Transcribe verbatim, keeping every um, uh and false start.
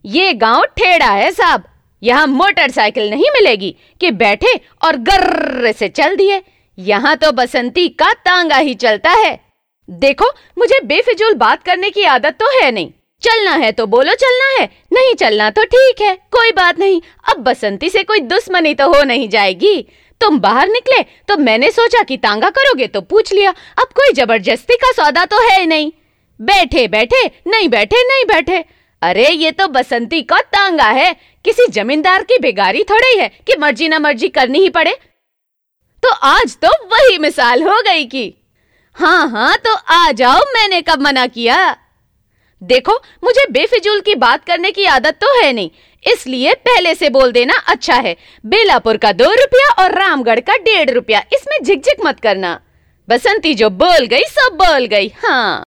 ये गांव ठेड़ा है साहब, यहाँ मोटरसाइकिल नहीं मिलेगी कि बैठे और गर्र से चल दिए। यहाँ तो बसंती का तांगा ही चलता है। देखो, मुझे बेफिजूल बात करने की आदत तो है नहीं। चलना है तो बोलो चलना है, नहीं चलना तो ठीक है, कोई बात नहीं। अब बसंती से कोई दुश्मनी तो हो नहीं जाएगी। तुम बाहर निकले तो मैंने सोचा कि तांगा करोगे तो पूछ लिया। अब कोई जबरदस्ती का सौदा तो है नहीं। बैठे बैठे, नहीं बैठे नहीं बैठे। अरे ये तो बसंती का तांगा है, किसी जमींदार की बेगारी थोड़ी है कि मर्जी ना मर्जी करनी ही पड़े। तो आज तो वही मिसाल हो गई कि हाँ हाँ तो आ जाओ, मैंने कब मना किया। देखो, मुझे बेफिजूल की बात करने की आदत तो है नहीं, इसलिए पहले से बोल देना अच्छा है। बेलापुर का दो रुपया और रामगढ़ का डेढ़ रुपया, इसमें झिकझिक मत करना। बसंती जो बोल गई सब बोल गई। हाँ।